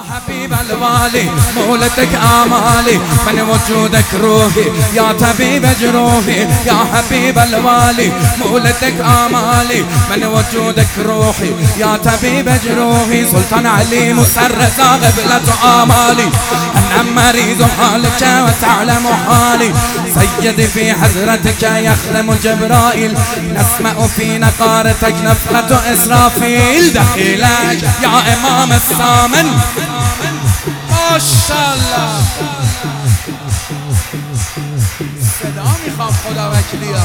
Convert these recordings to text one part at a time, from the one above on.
حبيب الوالي مولدك آمالي من وجودك روحي يا طبيب جروحي يا حبيب الوالي مولدك آمالي من وجودك روحي يا طبيب جروحي سلطان علي مسرسا قبلة آمالي أنا مريض حالك وتعلم حالي سيدي في حضرتك يخدم جبرائيل نسمع في نقارتك نفخة إسرافيل دخيلك يا إمام الثامن ما شاء الله صدا میخوام خدا وکیلیا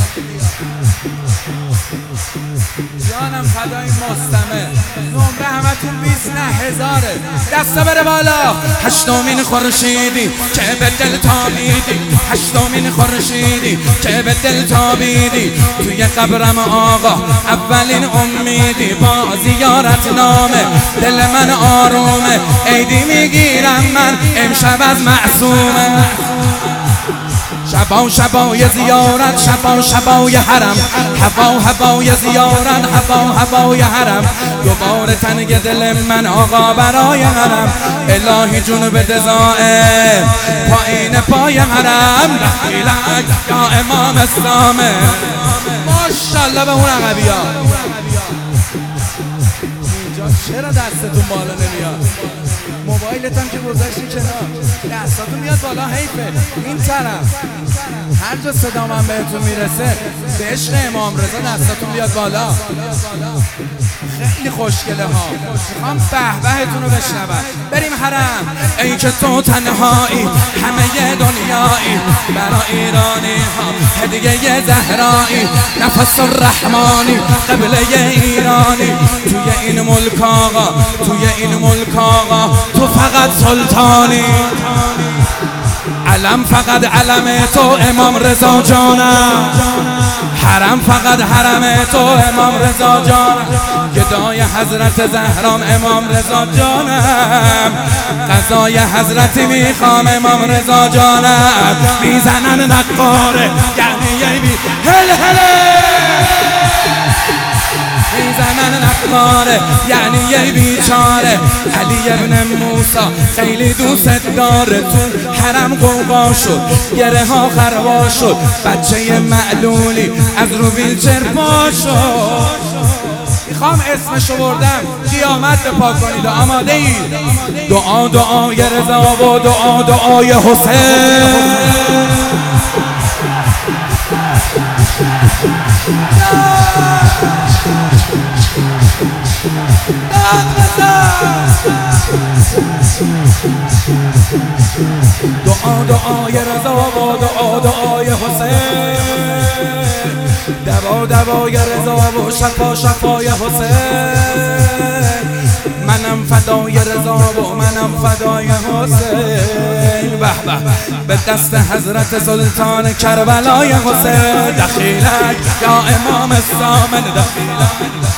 جانم فدای مستمع نمره همتون 20000 دسته بره بالا هشتمین خورشیدی که به دل تابیدی هشتمین خورشیدی که به دل تابیدی توی قبرم آقا اولین امیدی با زیارت نامه دل من آرومه عیدی میگیرم من امشب از معصومه شبا شبای زیارت شبا شبای حرم هوای زیارت هوای حرم دوباره تنگ دل من آقا برای حرم الهی جون بده زائر پایین پای حرم دخیلک یا امام الثامن ماشاءالله به اون عقبی ها اینجا چرا دستتون بالا نمیاد موبایلت هم که گذاشتی کنار دستاتون میاد بالا حیفه این طرف هر جا صدا من بهتون میرسه به عشق امام رضا دستاتون بیاد بالا خیلی خوشگله ها میخوام به بهتون رو بشنون بریم حرم ای که تو تنهایی همه دنیایی برا ایرانی ها هدیه زهرایی نفس الرحمانی قبله ایرانی توی این ملک آقا توی این ملک آقا تو فقط سلطانی علم فقط علم تو امام رضا جانم حرم فقط حرم تو امام رضا جانم گدای حضرت زهرام امام رضا جانم قضای حضرتی میخوام امام رضا جانم میزنن نقاره یعنی بی هل هله میزنن نقاره یعنی یه بیچاره علی ابن موسی خیلی دوست داره تو حرم قوقا شد گره ها خروا شد بچه معلولی از رو ویلچر پا شد میخوام اسمشو بردم قیامت به پا کنید آماده اید دعا دعای رضا و دعا دعای حسین دعا دعای رضا و دعا دعای حسین دوا دوای رضا و شفا شفای حسین منم فدای رضا و منم فدای حسین به به دست حضرت سلطان کربلای حسین دخیلک یا امام الثامن دخیلک